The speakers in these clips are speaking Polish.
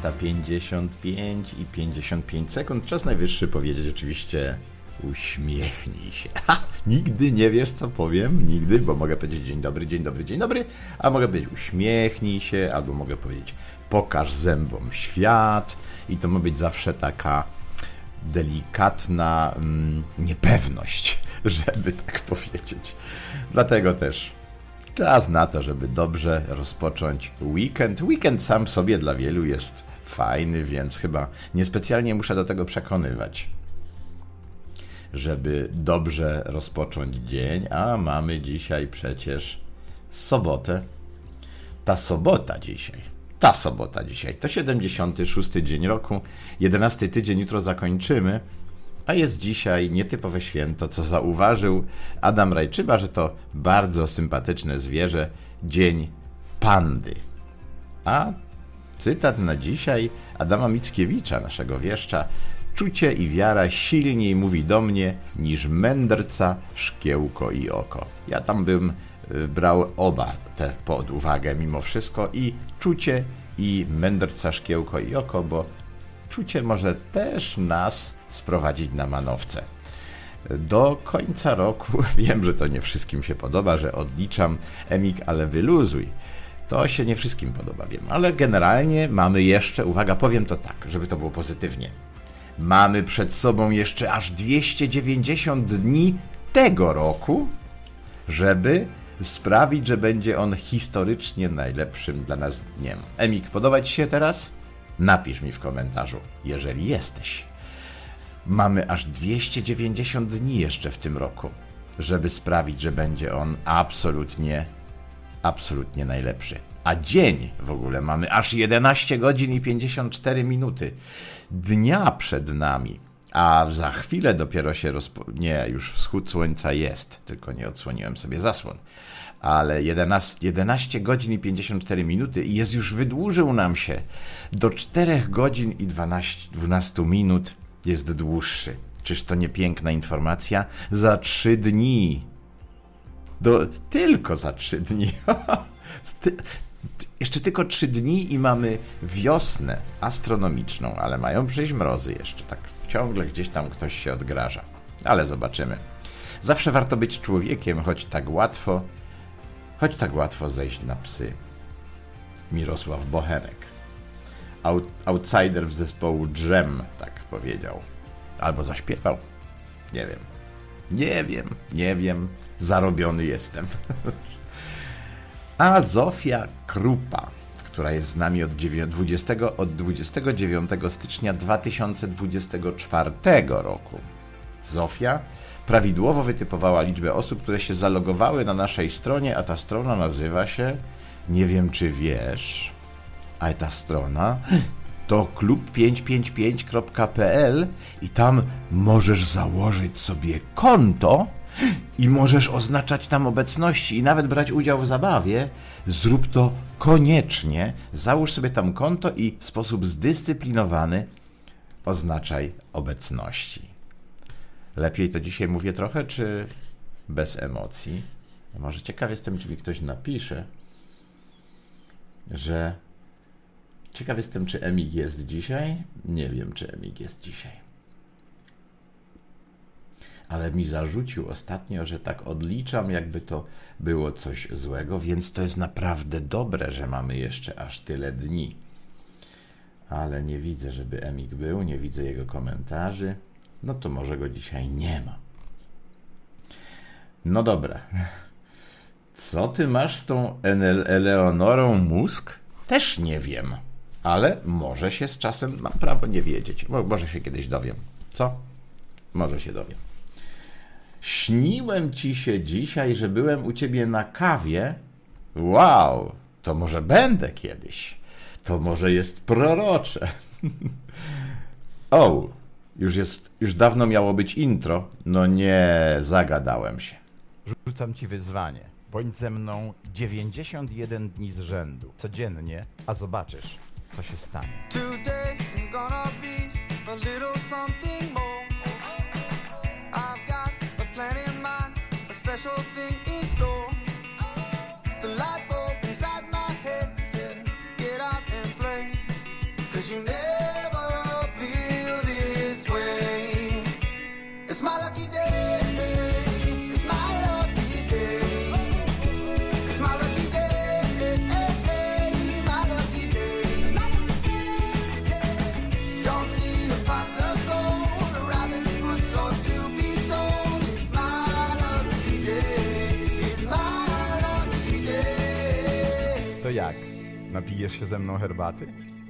20:55 Czas najwyższy powiedzieć oczywiście uśmiechnij się. Nigdy nie wiesz, co powiem, nigdy, bo mogę powiedzieć dzień dobry, dzień dobry, dzień dobry, a mogę powiedzieć uśmiechnij się, albo mogę powiedzieć pokaż zębom świat i to ma być zawsze taka delikatna niepewność, żeby tak powiedzieć. Dlatego też czas na to, żeby dobrze rozpocząć weekend. Weekend sam w sobie dla wielu jest fajny, więc chyba niespecjalnie muszę do tego przekonywać, żeby dobrze rozpocząć dzień, a mamy dzisiaj przecież sobotę. Ta sobota dzisiaj to 76. dzień roku, 11 tydzień, jutro zakończymy, a jest dzisiaj nietypowe święto, co zauważył Adam Rajczyba, że to bardzo sympatyczne zwierzę, dzień pandy. A cytat na dzisiaj Adama Mickiewicza, naszego wieszcza: czucie i wiara silniej mówi do mnie niż mędrca, szkiełko i oko. Ja tam bym brał oba te pod uwagę mimo wszystko, i czucie, i mędrca, szkiełko i oko, bo czucie może też nas sprowadzić na manowce. Do końca roku, wiem, że to nie wszystkim się podoba, że odliczam, Emik, ale wyluzuj. To się nie wszystkim podoba, wiem, ale generalnie mamy jeszcze, uwaga, powiem to tak, żeby to było pozytywnie, mamy przed sobą jeszcze aż 290 dni tego roku, żeby sprawić, że będzie on historycznie najlepszym dla nas dniem. Emik, podoba Ci się teraz? Napisz mi w komentarzu, jeżeli jesteś. Mamy aż 290 dni jeszcze w tym roku, żeby sprawić, że będzie on absolutnie najlepszy. A dzień w ogóle mamy aż 11 godzin i 54 minuty dnia przed nami. A za chwilę dopiero się nie, już wschód słońca jest, tylko nie odsłoniłem sobie zasłon. Ale 11 godzin i 54 minuty i już wydłużył nam się do 4 godzin i 12 minut jest dłuższy. Czyż to nie piękna informacja? Za 3 dni. Tylko za 3 dni. Jeszcze tylko 3 dni i mamy wiosnę astronomiczną, ale mają przyjść mrozy jeszcze. Tak ciągle gdzieś tam ktoś się odgraża. Ale zobaczymy. Zawsze warto być człowiekiem, choć tak łatwo zejść na psy. Mirosław Bochenek. Outsider w zespołu Dżem, tak powiedział. Albo zaśpiewał. Nie wiem. Zarobiony jestem. A Zofia Krupa, która jest z nami od 29 stycznia 2024 roku. Zofia prawidłowo wytypowała liczbę osób, które się zalogowały na naszej stronie, a ta strona nazywa się, nie wiem czy wiesz, a ta strona to klub555.pl i tam możesz założyć sobie konto i możesz oznaczać tam obecności i nawet brać udział w zabawie. Zrób to koniecznie, załóż sobie tam konto i w sposób zdyscyplinowany oznaczaj obecności. Lepiej to dzisiaj mówię trochę, czy bez emocji? Może ciekaw jestem, czy mi ktoś napisze, że... Ciekaw jestem, czy Emik jest dzisiaj? Nie wiem, czy Emik jest dzisiaj. Ale mi zarzucił ostatnio, że tak odliczam, jakby to było coś złego, więc to jest naprawdę dobre, że mamy jeszcze aż tyle dni. Ale nie widzę, żeby Emik był, nie widzę jego komentarzy. No to może go dzisiaj nie ma. No dobra. Co ty masz z tą Eleonorą Musk? Też nie wiem. Ale może się z czasem, mam prawo nie wiedzieć. Może się kiedyś dowiem. Co? Może się dowiem. Śniłem ci się dzisiaj, że byłem u ciebie na kawie. Wow, to może będę kiedyś. To może jest prorocze. O, już dawno miało być intro. No nie, zagadałem się. Rzucam ci wyzwanie. Bądź ze mną 91 dni z rzędu. Codziennie, a zobaczysz, co się stanie. Today is gonna be a little something more. I've got a plan in mind, a special thing in store. The light bulb inside my head says, get out and play. 'Cause you jak? Napijesz się ze mną herbaty?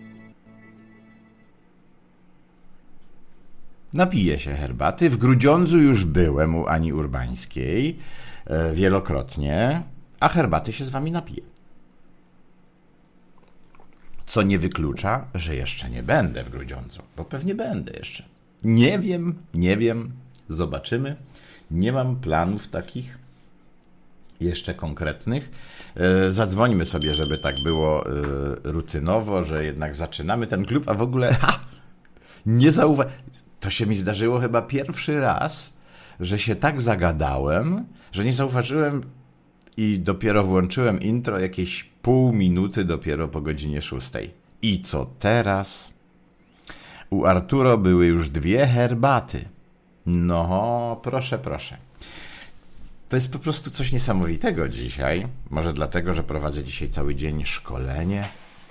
Napiję się herbaty. W Grudziądzu już byłem u Ani Urbańskiej wielokrotnie, a herbaty się z wami napiję. Co nie wyklucza, że jeszcze nie będę w Grudziądzu, bo pewnie będę jeszcze. Nie wiem, zobaczymy. Nie mam planów takich jeszcze konkretnych. Zadzwońmy sobie, żeby tak było rutynowo, że jednak zaczynamy ten klub, a w ogóle nie zauważyłem. To się mi zdarzyło chyba pierwszy raz, że się tak zagadałem, że nie zauważyłem i dopiero włączyłem intro jakieś pół minuty dopiero po godzinie 6. I co teraz? U Arturo były już 2 herbaty. No, proszę. To jest po prostu coś niesamowitego dzisiaj. Może dlatego, że prowadzę dzisiaj cały dzień szkolenie.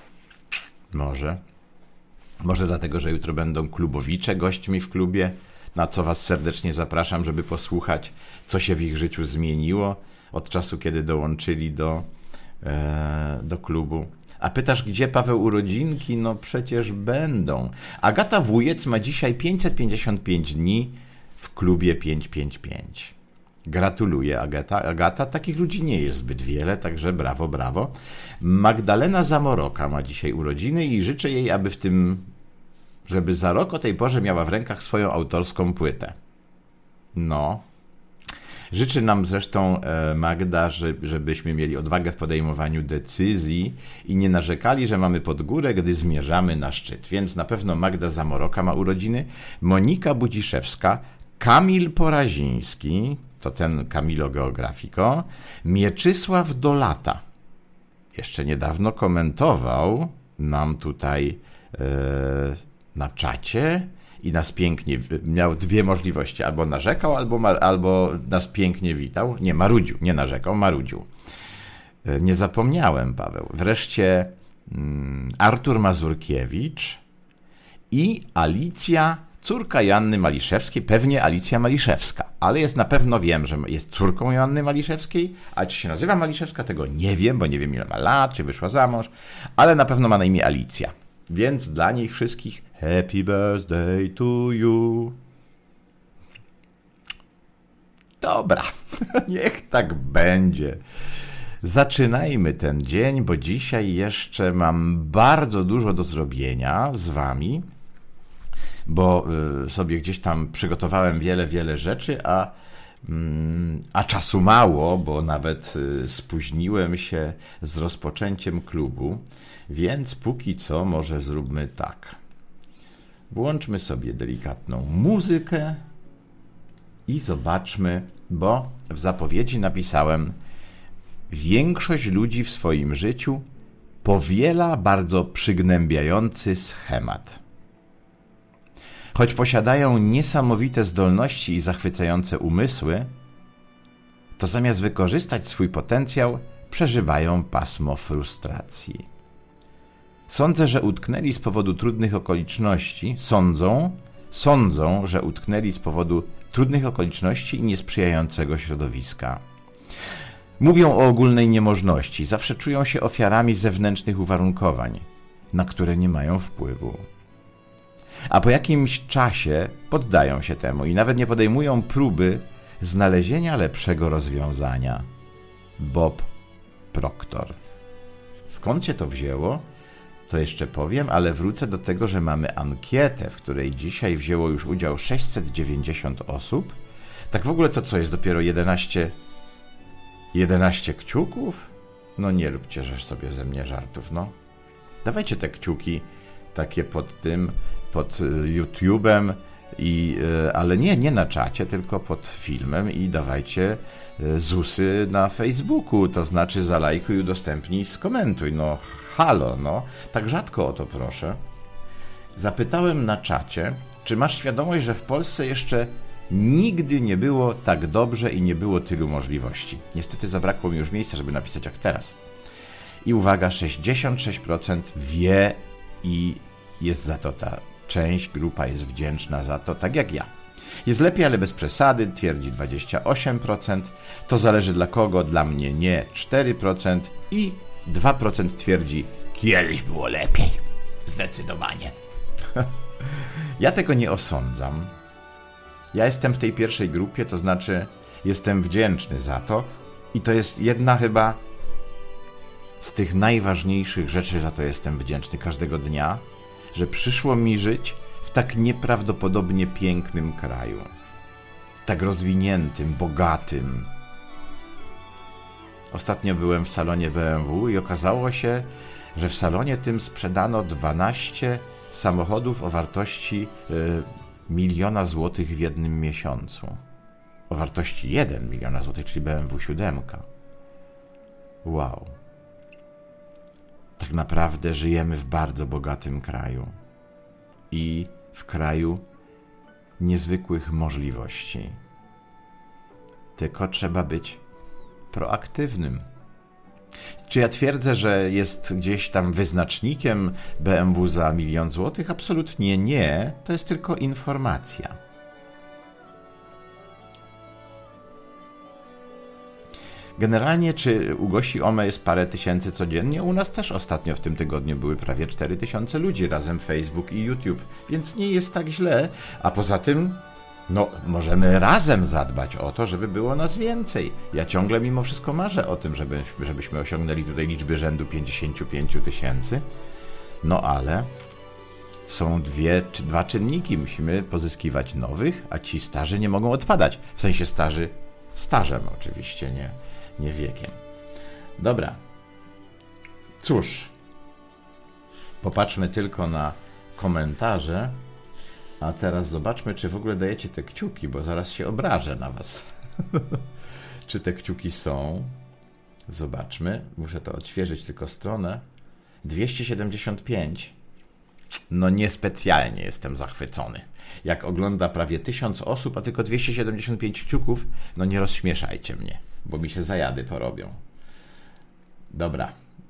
Może dlatego, że jutro będą klubowicze gośćmi w klubie, na co was serdecznie zapraszam, żeby posłuchać, co się w ich życiu zmieniło od czasu, kiedy dołączyli do klubu. A pytasz, gdzie Paweł urodzinki? No przecież będą. Agata Wujec ma dzisiaj 555 dni w klubie 555. Gratuluję, Agata. Takich ludzi nie jest zbyt wiele, także brawo. Magdalena Zamoroka ma dzisiaj urodziny i życzę jej, żeby za rok o tej porze miała w rękach swoją autorską płytę. No. Życzy nam zresztą Magda, żebyśmy mieli odwagę w podejmowaniu decyzji i nie narzekali, że mamy pod górę, gdy zmierzamy na szczyt. Więc na pewno Magda Zamoroka ma urodziny, Monika Budziszewska, Kamil Poraziński, to ten Kamilo Geografiko, Mieczysław Dolata. Jeszcze niedawno komentował nam tutaj na czacie i nas pięknie, miał 2 możliwości, albo narzekał, albo nas pięknie witał. Nie, marudził, nie narzekał, marudził. Nie zapomniałem, Paweł. Wreszcie Artur Mazurkiewicz i Alicja, córka Joanny Maliszewskiej, pewnie Alicja Maliszewska, ale na pewno wiem, że jest córką Joanny Maliszewskiej, a czy się nazywa Maliszewska, tego nie wiem, bo nie wiem ile ma lat, czy wyszła za mąż, ale na pewno ma na imię Alicja. Więc dla niej wszystkich happy birthday to you. Dobra, niech tak będzie. Zaczynajmy ten dzień, bo dzisiaj jeszcze mam bardzo dużo do zrobienia z wami, bo sobie gdzieś tam przygotowałem wiele rzeczy, a czasu mało, bo nawet spóźniłem się z rozpoczęciem klubu, więc póki co może zróbmy tak. Włączmy sobie delikatną muzykę i zobaczmy, bo w zapowiedzi napisałem: większość ludzi w swoim życiu powiela bardzo przygnębiający schemat. Choć posiadają niesamowite zdolności i zachwycające umysły, to zamiast wykorzystać swój potencjał, przeżywają pasmo frustracji. Sądzę, że utknęli z powodu trudnych okoliczności, sądzą, że utknęli z powodu trudnych okoliczności i niesprzyjającego środowiska. Mówią o ogólnej niemożności, zawsze czują się ofiarami zewnętrznych uwarunkowań, na które nie mają wpływu. A po jakimś czasie poddają się temu i nawet nie podejmują próby znalezienia lepszego rozwiązania. Bob Proctor. Skąd się to wzięło? To jeszcze powiem, ale wrócę do tego, że mamy ankietę, w której dzisiaj wzięło już udział 690 osób. Tak w ogóle to co, jest dopiero 11 kciuków? No nie róbcie żeż sobie ze mnie żartów, no. Dawajcie te kciuki takie pod YouTube'em, ale nie na czacie, tylko pod filmem i dawajcie ZUSy na Facebooku, to znaczy zalajkuj, udostępnij, skomentuj. No halo, no. Tak rzadko o to proszę. Zapytałem na czacie, czy masz świadomość, że w Polsce jeszcze nigdy nie było tak dobrze i nie było tylu możliwości. Niestety zabrakło mi już miejsca, żeby napisać jak teraz. I uwaga, 66% wie i jest za to grupa jest wdzięczna za to, tak jak ja. Jest lepiej, ale bez przesady, twierdzi 28%. To zależy dla kogo, dla mnie nie, 4% i 2% twierdzi, kiedyś było lepiej. Zdecydowanie. Ja tego nie osądzam. Ja jestem w tej pierwszej grupie, to znaczy jestem wdzięczny za to i to jest jedna chyba z tych najważniejszych rzeczy, za to jestem wdzięczny każdego dnia, że przyszło mi żyć w tak nieprawdopodobnie pięknym kraju. Tak rozwiniętym, bogatym. Ostatnio byłem w salonie BMW i okazało się, że w salonie tym sprzedano 12 samochodów o wartości 1 000 000 złotych w jednym miesiącu. O wartości 1 miliona złotych, czyli BMW 7. Wow. Tak naprawdę żyjemy w bardzo bogatym kraju. I w kraju niezwykłych możliwości. Tylko trzeba być proaktywnym. Czy ja twierdzę, że jest gdzieś tam wyznacznikiem BMW za 1 000 000 złotych? Absolutnie nie. To jest tylko informacja. Generalnie, czy u Gosi Ome jest parę tysięcy codziennie? U nas też ostatnio w tym tygodniu były prawie 4000 ludzi, razem Facebook i YouTube, więc nie jest tak źle. A poza tym, no, możemy razem zadbać o to, żeby było nas więcej. Ja ciągle mimo wszystko marzę o tym, żebyśmy osiągnęli tutaj liczby rzędu 55 000. No ale są dwa czynniki. Musimy pozyskiwać nowych, a ci starzy nie mogą odpadać. W sensie starzy stażem oczywiście, nie wiekiem. Dobra. Cóż. Popatrzmy tylko na komentarze. A teraz zobaczmy, czy w ogóle dajecie te kciuki, bo zaraz się obrażę na was. Czy te kciuki są? Zobaczmy. Muszę to odświeżyć tylko stronę. 275. No niespecjalnie jestem zachwycony. Jak ogląda prawie 1000 osób, a tylko 275 kciuków, no nie rozśmieszajcie mnie, bo mi się zajady porobią. Dobra.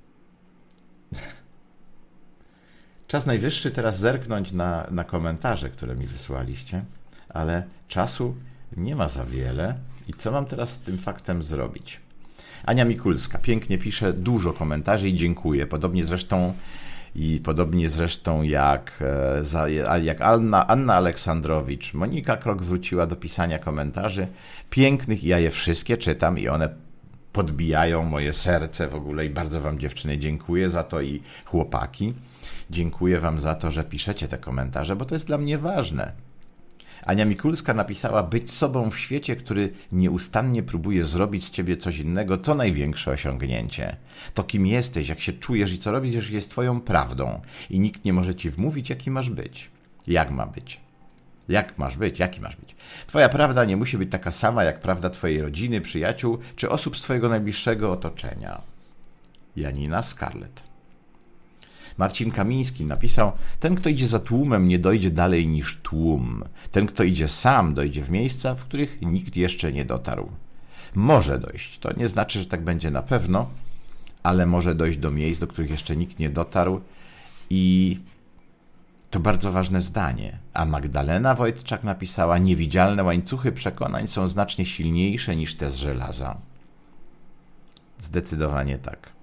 Czas najwyższy teraz zerknąć na komentarze, które mi wysłaliście, ale czasu nie ma za wiele. I co mam teraz z tym faktem zrobić? Ania Mikulska pięknie pisze, dużo komentarzy i dziękuję. Podobnie zresztą jak Anna Aleksandrowicz. Monika Krok wróciła do pisania komentarzy pięknych i ja je wszystkie czytam i one podbijają moje serce w ogóle i bardzo wam dziewczyny dziękuję za to i chłopaki. Dziękuję wam za to, że piszecie te komentarze, bo to jest dla mnie ważne. Ania Mikulska napisała, być sobą w świecie, który nieustannie próbuje zrobić z ciebie coś innego, to największe osiągnięcie. To kim jesteś, jak się czujesz i co robisz, jest twoją prawdą i nikt nie może ci wmówić, jaki masz być. Jak ma być? Jak masz być? Jaki masz być? Twoja prawda nie musi być taka sama, jak prawda twojej rodziny, przyjaciół, czy osób z twojego najbliższego otoczenia. Janina Scarlett. Marcin Kamiński napisał, ten, kto idzie za tłumem, nie dojdzie dalej niż tłum. Ten, kto idzie sam, dojdzie w miejsca, w których nikt jeszcze nie dotarł. Może dojść. To nie znaczy, że tak będzie na pewno, ale może dojść do miejsc, do których jeszcze nikt nie dotarł i to bardzo ważne zdanie. A Magdalena Wojtczak napisała, niewidzialne łańcuchy przekonań są znacznie silniejsze niż te z żelaza. Zdecydowanie tak.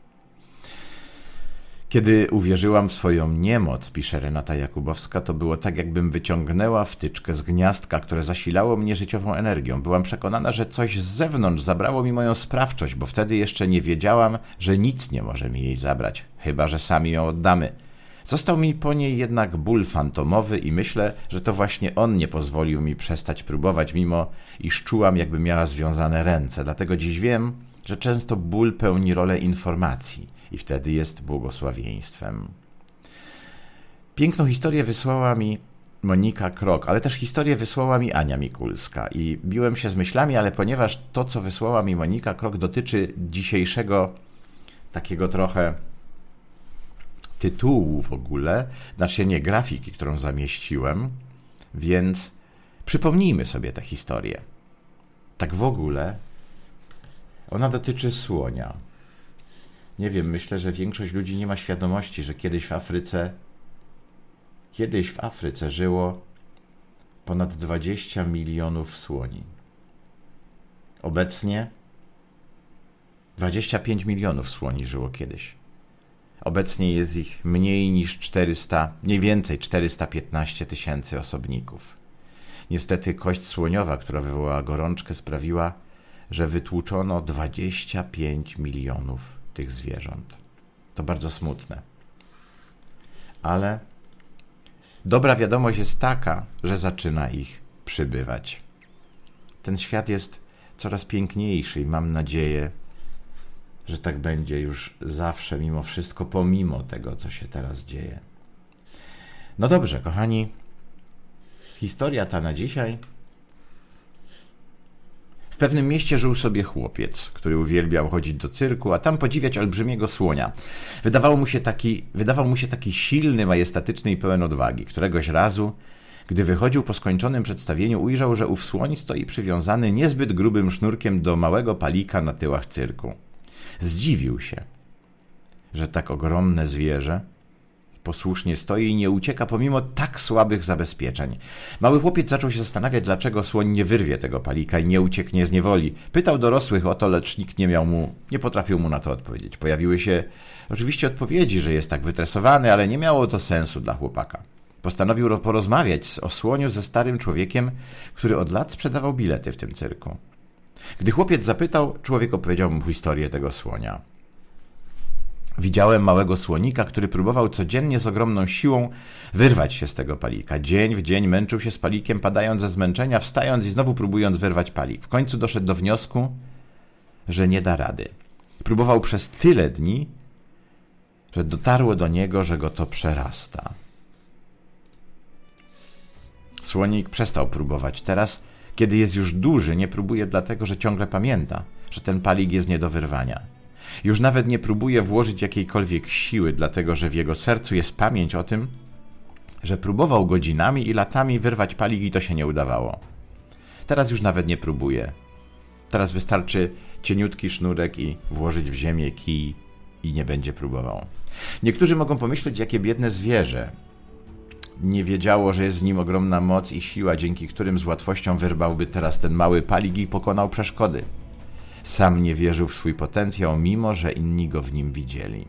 Kiedy uwierzyłam w swoją niemoc, pisze Renata Jakubowska, to było tak, jakbym wyciągnęła wtyczkę z gniazdka, które zasilało mnie życiową energią. Byłam przekonana, że coś z zewnątrz zabrało mi moją sprawczość, bo wtedy jeszcze nie wiedziałam, że nic nie może mi jej zabrać, chyba że sami ją oddamy. Został mi po niej jednak ból fantomowy i myślę, że to właśnie on nie pozwolił mi przestać próbować, mimo iż czułam, jakby miała związane ręce. Dlatego dziś wiem, że często ból pełni rolę informacji. I wtedy jest błogosławieństwem. Piękną historię wysłała mi Monika Krok, ale też historię wysłała mi Ania Mikulska. I biłem się z myślami, ale ponieważ to, co wysłała mi Monika Krok, dotyczy dzisiejszego takiego trochę tytułu w ogóle, znaczy nie grafiki, którą zamieściłem, więc przypomnijmy sobie tę historię. Tak w ogóle ona dotyczy słonia. Nie wiem, myślę, że większość ludzi nie ma świadomości, że kiedyś w Afryce żyło ponad 20 milionów słoni. Obecnie 25 milionów słoni żyło kiedyś. Obecnie jest ich mniej niż 400, mniej więcej 415 000 osobników. Niestety kość słoniowa, która wywołała gorączkę, sprawiła, że wytłuczono 25 milionów tych zwierząt. To bardzo smutne. Ale dobra wiadomość jest taka, że zaczyna ich przybywać. Ten świat jest coraz piękniejszy i mam nadzieję, że tak będzie już zawsze, mimo wszystko, pomimo tego, co się teraz dzieje. No dobrze, kochani, historia ta na dzisiaj. W pewnym mieście żył sobie chłopiec, który uwielbiał chodzić do cyrku, a tam podziwiać olbrzymiego słonia. Wydawał mu się taki silny, majestatyczny i pełen odwagi. Któregoś razu, gdy wychodził po skończonym przedstawieniu, ujrzał, że ów słoń stoi przywiązany niezbyt grubym sznurkiem do małego palika na tyłach cyrku. Zdziwił się, że tak ogromne zwierzę posłusznie stoi i nie ucieka pomimo tak słabych zabezpieczeń. Mały chłopiec zaczął się zastanawiać, dlaczego słoń nie wyrwie tego palika i nie ucieknie z niewoli. Pytał dorosłych o to, lecz nikt nie potrafił mu na to odpowiedzieć. Pojawiły się oczywiście odpowiedzi, że jest tak wytresowany, ale nie miało to sensu dla chłopaka. Postanowił porozmawiać o słoniu ze starym człowiekiem, który od lat sprzedawał bilety w tym cyrku. Gdy chłopiec zapytał, człowiek opowiedział mu historię tego słonia. Widziałem małego słonika, który próbował codziennie z ogromną siłą wyrwać się z tego palika. Dzień w dzień męczył się z palikiem, padając ze zmęczenia, wstając i znowu próbując wyrwać palik. W końcu doszedł do wniosku, że nie da rady. Próbował przez tyle dni, że dotarło do niego, że go to przerasta. Słonik przestał próbować. Teraz, kiedy jest już duży, nie próbuje dlatego, że ciągle pamięta, że ten palik jest nie do wyrwania. Już nawet nie próbuje włożyć jakiejkolwiek siły, dlatego że w jego sercu jest pamięć o tym, że próbował godzinami i latami wyrwać palik i to się nie udawało. Teraz już nawet nie próbuje. Teraz wystarczy cieniutki sznurek i włożyć w ziemię kij i nie będzie próbował. Niektórzy mogą pomyśleć, jakie biedne zwierzę. Nie wiedziało, że jest w nim ogromna moc i siła, dzięki którym z łatwością wyrwałby teraz ten mały palik i pokonał przeszkody. Sam nie wierzył w swój potencjał, mimo że inni go w nim widzieli.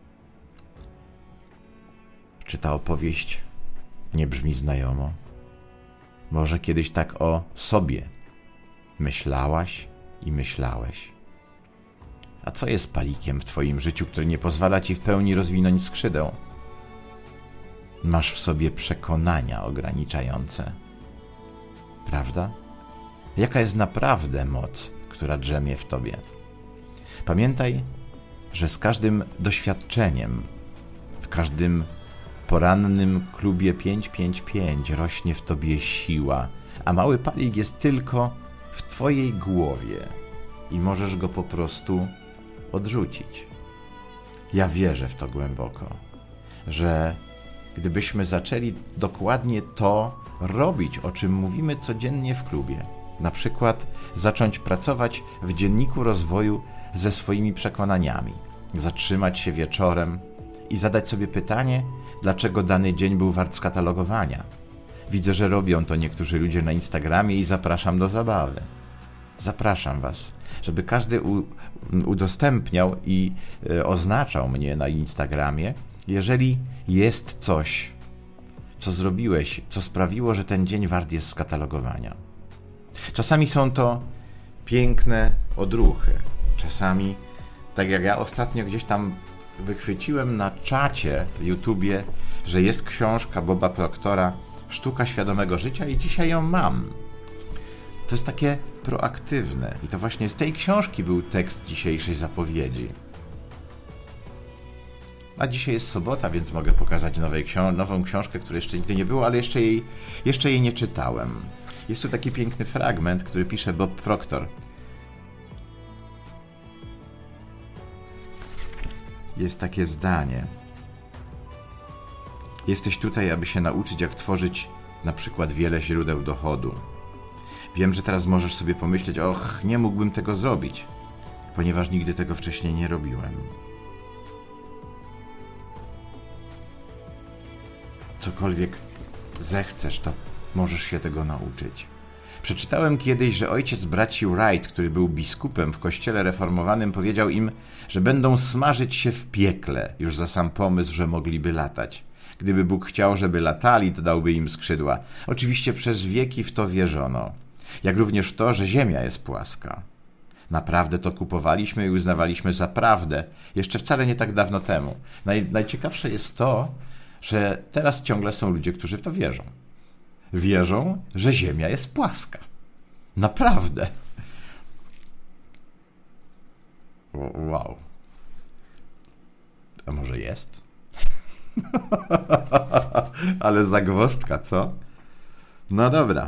Czy ta opowieść nie brzmi znajomo? Może kiedyś tak o sobie myślałaś i myślałeś? A co jest palikiem w twoim życiu, który nie pozwala ci w pełni rozwinąć skrzydeł? Masz w sobie przekonania ograniczające. Prawda? Jaka jest naprawdę moc, która drzemie w tobie? Pamiętaj, że z każdym doświadczeniem, w każdym porannym klubie 555 rośnie w tobie siła, a mały palik jest tylko w twojej głowie i możesz go po prostu odrzucić. Ja wierzę w to głęboko, że gdybyśmy zaczęli dokładnie to robić, o czym mówimy codziennie w klubie, na przykład zacząć pracować w dzienniku rozwoju ze swoimi przekonaniami, zatrzymać się wieczorem i zadać sobie pytanie, dlaczego dany dzień był wart skatalogowania. Widzę, że robią to niektórzy ludzie na Instagramie i zapraszam do zabawy. Zapraszam was, żeby każdy udostępniał i oznaczał mnie na Instagramie, jeżeli jest coś, co zrobiłeś, co sprawiło, że ten dzień wart jest skatalogowania. Czasami są to piękne odruchy. Czasami, tak jak ja ostatnio gdzieś tam wychwyciłem na czacie w YouTubie, że jest książka Boba Proctora Sztuka świadomego życia i dzisiaj ją mam. To jest takie proaktywne i to właśnie z tej książki był tekst dzisiejszej zapowiedzi. A dzisiaj jest sobota, więc mogę pokazać nową książkę, której jeszcze nigdy nie było, ale jeszcze jej nie czytałem. Jest tu taki piękny fragment, który pisze Bob Proctor. Jest takie zdanie. Jesteś tutaj, aby się nauczyć, jak tworzyć na przykład wiele źródeł dochodu. Wiem, że teraz możesz sobie pomyśleć, nie mógłbym tego zrobić, ponieważ nigdy tego wcześniej nie robiłem. Cokolwiek zechcesz, to możesz się tego nauczyć. Przeczytałem kiedyś, że ojciec braci Wright, który był biskupem w kościele reformowanym, powiedział im, że będą smażyć się w piekle już za sam pomysł, że mogliby latać. Gdyby Bóg chciał, żeby latali, to dałby im skrzydła. Oczywiście przez wieki w to wierzono. Jak również w to, że ziemia jest płaska. Naprawdę to kupowaliśmy i uznawaliśmy za prawdę. Jeszcze wcale nie tak dawno temu. Najciekawsze jest to, że teraz ciągle są ludzie, którzy w to wierzą. Wierzą, że ziemia jest płaska. Naprawdę. Wow. A może jest? Ale zagwozdka, co? No dobra.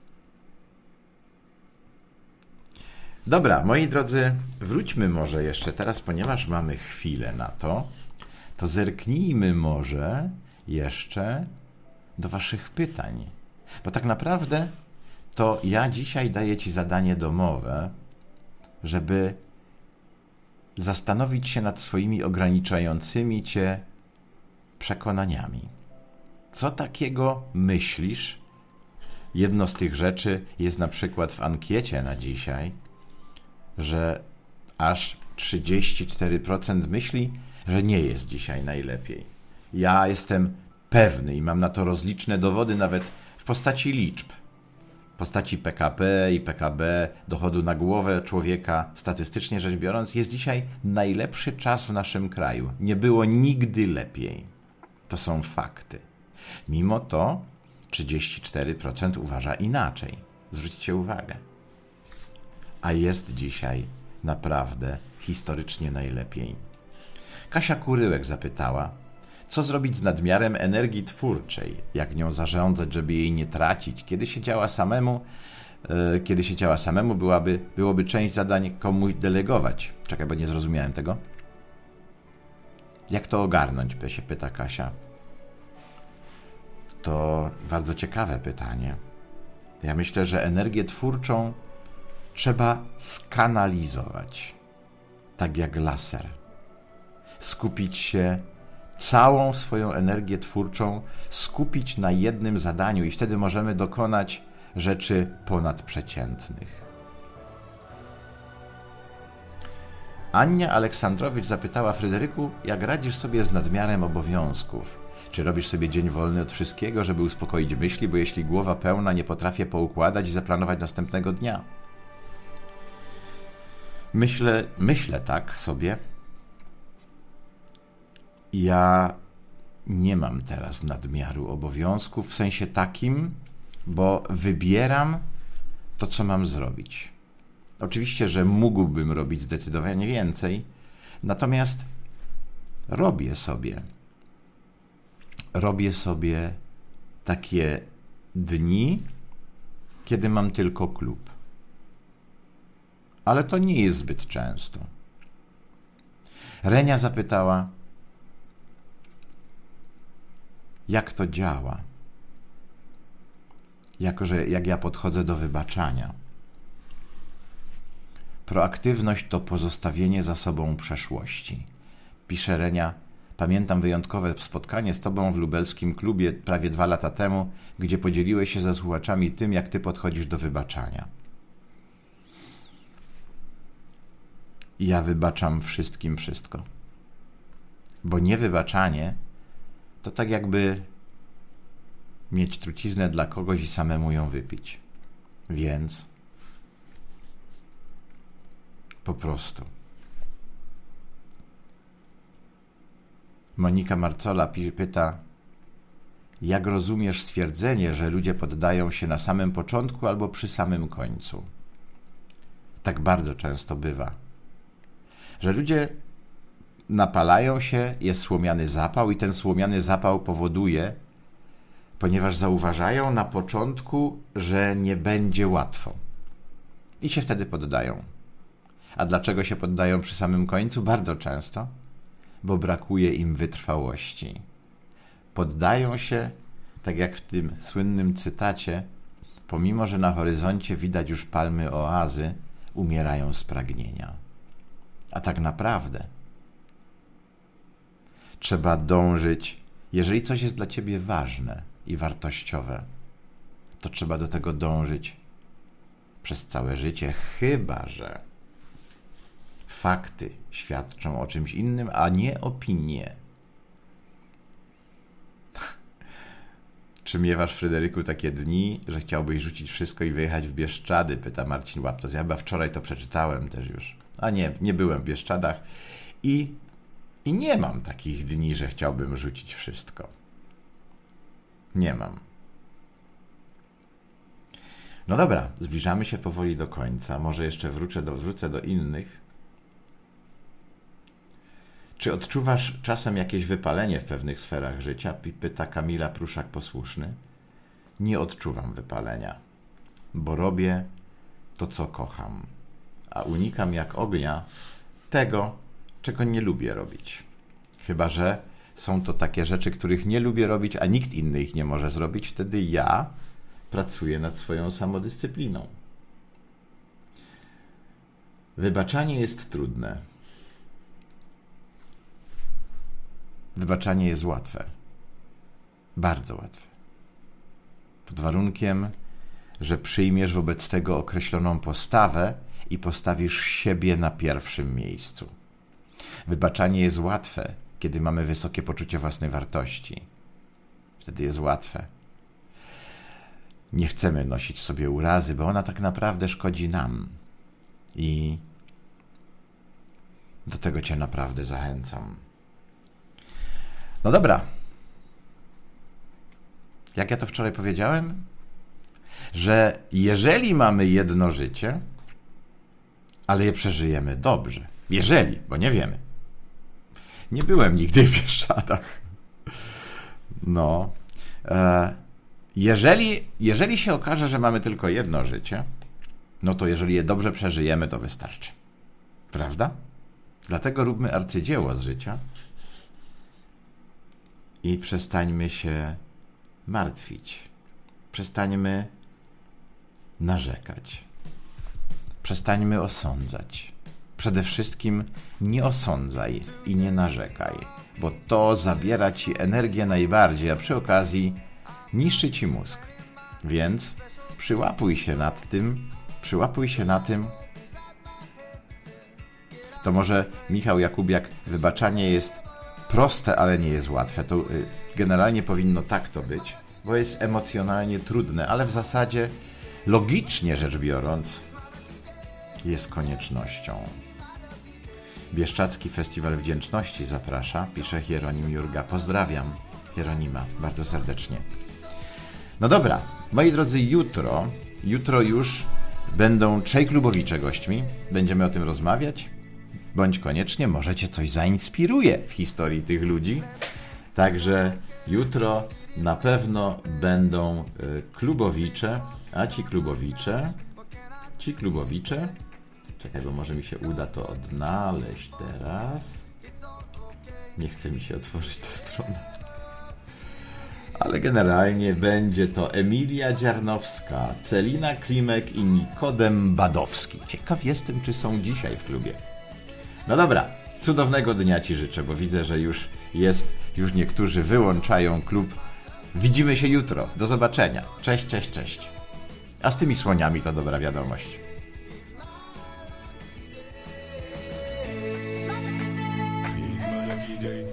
Dobra, moi drodzy, wróćmy może jeszcze teraz, ponieważ mamy chwilę na to, to zerknijmy może jeszcze do waszych pytań. Bo tak naprawdę to ja dzisiaj daję ci zadanie domowe, żeby zastanowić się nad swoimi ograniczającymi cię przekonaniami. Co takiego myślisz? Jedno z tych rzeczy jest na przykład w ankiecie na dzisiaj, że aż 34% myśli, że nie jest dzisiaj najlepiej. Ja jestem pewny i mam na to rozliczne dowody nawet w postaci liczb. W postaci PKB i PKB, dochodu na głowę człowieka, statystycznie rzecz biorąc, jest dzisiaj najlepszy czas w naszym kraju. Nie było nigdy lepiej. To są fakty. Mimo to 34% uważa inaczej. Zwróćcie uwagę. A jest dzisiaj naprawdę historycznie najlepiej. Kasia Kuryłek zapytała, co zrobić z nadmiarem energii twórczej, jak nią zarządzać, żeby jej nie tracić. Kiedy się działa samemu, byłoby część zadań komuś delegować. Czekaj, bo nie zrozumiałem tego. Jak to ogarnąć, się pyta Kasia. To bardzo ciekawe pytanie. Ja myślę, że energię twórczą trzeba skanalizować, tak jak laser. Skupić się, całą swoją energię twórczą skupić na jednym zadaniu i wtedy możemy dokonać rzeczy ponadprzeciętnych. Ania Aleksandrowicz zapytała, Fryderyku, jak radzisz sobie z nadmiarem obowiązków? Czy robisz sobie dzień wolny od wszystkiego, żeby uspokoić myśli, bo jeśli głowa pełna, nie potrafię poukładać i zaplanować następnego dnia? Myślę tak sobie. Ja nie mam teraz nadmiaru obowiązków w sensie takim, bo wybieram to, co mam zrobić. Oczywiście, że mógłbym robić zdecydowanie więcej, natomiast robię sobie takie dni, kiedy mam tylko klub. Ale to nie jest zbyt często. Renia zapytała, jak to działa? Jak ja podchodzę do wybaczania. Proaktywność to pozostawienie za sobą przeszłości. Pisze Renia, pamiętam wyjątkowe spotkanie z tobą w lubelskim klubie prawie 2 lata temu, gdzie podzieliłeś się ze słuchaczami tym, jak ty podchodzisz do wybaczania. Ja wybaczam wszystkim wszystko. Bo niewybaczanie to tak jakby mieć truciznę dla kogoś i samemu ją wypić. Więc po prostu. Monika Marcola pyta, jak rozumiesz stwierdzenie, że ludzie poddają się na samym początku albo przy samym końcu? Tak bardzo często bywa. Że ludzie napalają się, jest słomiany zapał i ten słomiany zapał powoduje, ponieważ zauważają na początku, że nie będzie łatwo. I się wtedy poddają. A dlaczego się poddają przy samym końcu? Bardzo często, bo brakuje im wytrwałości. Poddają się, tak jak w tym słynnym cytacie, pomimo że na horyzoncie widać już palmy oazy, umierają z pragnienia. A tak naprawdę trzeba dążyć, jeżeli coś jest dla ciebie ważne i wartościowe, to trzeba do tego dążyć przez całe życie, chyba że fakty świadczą o czymś innym, a nie opinie. Czy miewasz, Fryderyku, takie dni, że chciałbyś rzucić wszystko i wyjechać w Bieszczady? Pyta Marcin Łaptos. Ja chyba wczoraj to przeczytałem też już. A nie byłem w Bieszczadach i nie mam takich dni, że chciałbym rzucić wszystko. Nie mam. No dobra, zbliżamy się powoli do końca. Może jeszcze wrócę do innych. Czy odczuwasz czasem jakieś wypalenie w pewnych sferach życia? Pyta Kamila Pruszak-Posłuszny. Nie odczuwam wypalenia, bo robię to, co kocham, a unikam jak ognia tego, czego nie lubię robić. Chyba że są to takie rzeczy, których nie lubię robić, a nikt inny ich nie może zrobić, wtedy ja pracuję nad swoją samodyscypliną. Wybaczanie jest trudne. Wybaczanie jest łatwe. Bardzo łatwe. Pod warunkiem, że przyjmiesz wobec tego określoną postawę i postawisz siebie na pierwszym miejscu. Wybaczanie jest łatwe, kiedy mamy wysokie poczucie własnej wartości. Wtedy jest łatwe. Nie chcemy nosić w sobie urazy, bo ona tak naprawdę szkodzi nam. I do tego cię naprawdę zachęcam. No dobra. Jak ja to wczoraj powiedziałem? Że jeżeli mamy jedno życie, ale je przeżyjemy dobrze. Jeżeli, bo nie wiemy. Nie byłem nigdy w Bieszczadach. No. Jeżeli się okaże, że mamy tylko jedno życie, no to jeżeli je dobrze przeżyjemy, to wystarczy. Prawda? Dlatego róbmy arcydzieło z życia i przestańmy się martwić. Przestańmy narzekać. Przestańmy osądzać. Przede wszystkim nie osądzaj i nie narzekaj, bo to zabiera ci energię najbardziej, a przy okazji niszczy ci mózg. Więc przyłapuj się na tym. To może Michał Jakubiak, wybaczanie jest proste, ale nie jest łatwe. To generalnie powinno tak to być, bo jest emocjonalnie trudne, ale w zasadzie logicznie rzecz biorąc jest koniecznością. Bieszczadzki Festiwal Wdzięczności zaprasza, pisze Hieronim Jurga. Pozdrawiam Hieronima bardzo serdecznie. No dobra, moi drodzy, jutro już będą trzej klubowicze gośćmi. Będziemy o tym rozmawiać. Bądź koniecznie, może cię coś zainspiruje w historii tych ludzi. Także jutro na pewno będą klubowicze, a ci klubowicze, czekaj, bo może mi się uda to odnaleźć teraz. Nie chce mi się otworzyć tę stronę. Ale generalnie będzie to Emilia Dziarnowska, Celina Klimek i Nikodem Badowski. Ciekaw jestem, czy są dzisiaj w klubie. No dobra, cudownego dnia ci życzę, bo widzę, że już niektórzy wyłączają klub. Widzimy się jutro. Do zobaczenia. Cześć, cześć, cześć. A z tymi słoniami to dobra wiadomość. It's my lucky day.